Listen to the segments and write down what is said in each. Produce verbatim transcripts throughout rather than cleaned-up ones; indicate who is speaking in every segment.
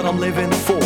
Speaker 1: I'm living for.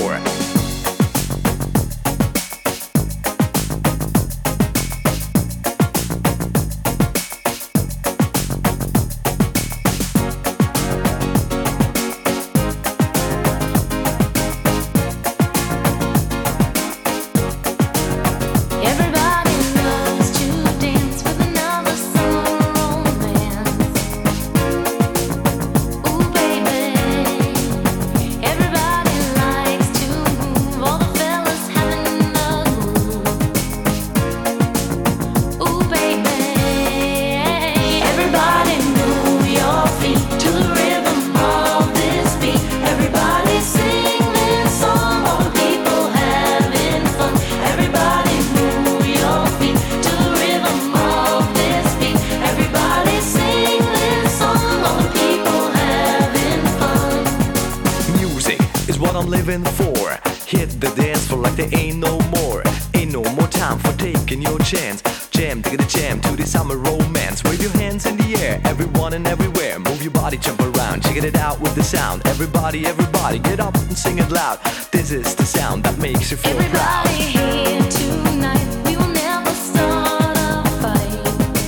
Speaker 1: What I'm living for. Hit the dance floor like there ain't no more. Ain't no more time for taking your chance. Jam, take the jam to the summer romance. Wave your hands in the air, everyone and everywhere. Move your body, jump around, check it out with the sound. Everybody, everybody, get up and sing it loud. This is the sound that makes you feel proud.
Speaker 2: Everybody here tonight, we will never start a fight.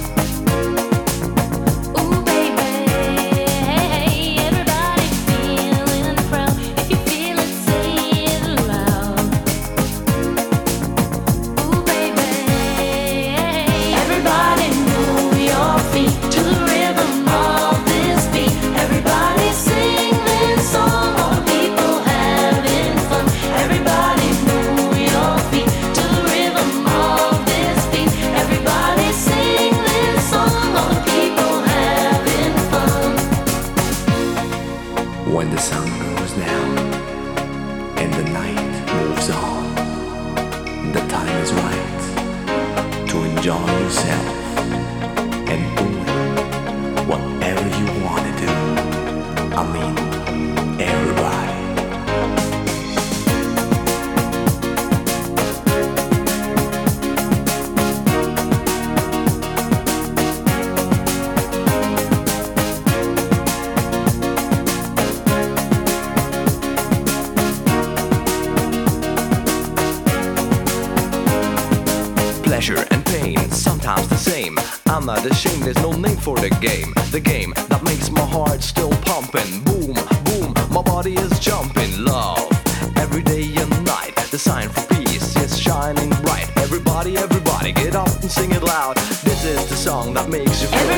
Speaker 2: Ooh baby, everybody feeling proud. If you feel it, say it loud. Ooh baby, everybody move your feet to the rhythm of this beat. Everybody sing this song, all the people having fun. Everybody move your feet to the rhythm of this beat. Everybody sing this song, all the people having fun.
Speaker 3: When the sun goes down and the night moves on, the time is right to enjoy yourself and doing whatever you want to do. I mean, everybody.
Speaker 1: Pleasure and pain, sometimes the same. I'm not ashamed, there's no name for the game. The game that makes my heart still pumping. Boom, boom, my body is jumping. Love, every day and night. The sign for peace is shining bright. Everybody, everybody, get up and sing it loud. This is the song that makes you feel